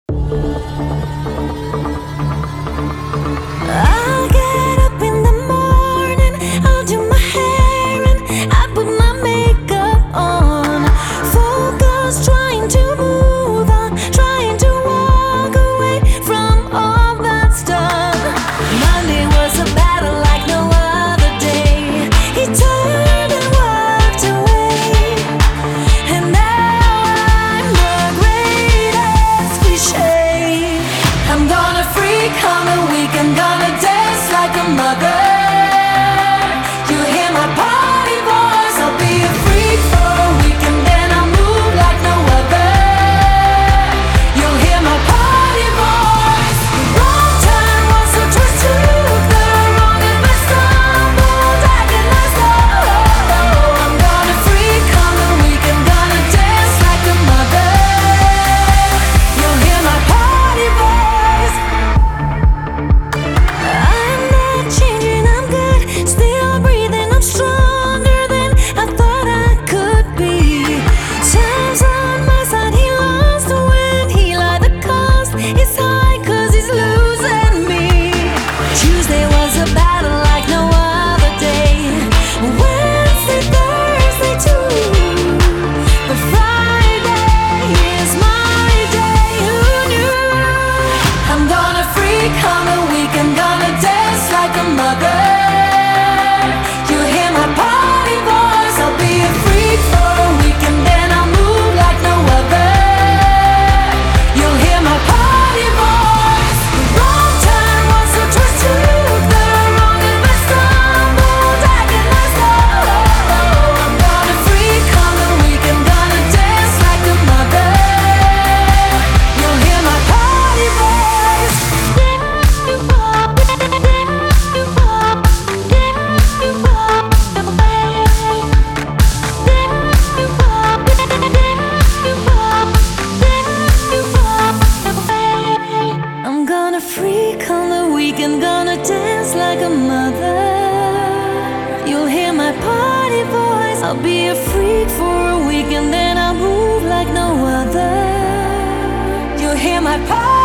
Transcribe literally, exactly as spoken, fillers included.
I'll get up in the morning, I'll do my hair and I put my makeup on. Focus, trying to move on, trying to walk away from all that's done. Monday was a battle like no other day. He turned and walked away, and now I'm the greatest cliche. I'm gonna freak on the weekend, gonna dance like a mother. You hear my party voice, I'll be a freak for a weekend, then I'll move like no other. You'll hear my party voice. Wrong turn was a twist, took the wrong and I stumbled, I cannot stop. I'm gonna freak on the weekend, gonna dance like a mother. You'll hear my party voice. I'm not changing, I'm good, still breathing, I'm stronger than I thought I could be. Time's on my side, he lost when he lied, the cost is high cause he's losing me. Tuesday was a battle like no other day. Wednesday, Thursday too, but Friday is my day. Who knew? I'm gonna freak on the weekend, gonna dance like a mother. You hear my party voice, I'll be a freak for a weekend, then I'll move like no other. You'll hear my party voice. The wrong turn was a twist, took the wrong and I stumbled, I cannot stop. I'm gonna freak on the weekend, gonna dance like a mother. You'll hear my party voice. I'm gonna freak on the weekend, gonna dance like a mother. You'll hear my party voice. I'll be a freak for a weekend, then I'll move like no other. You'll hear my party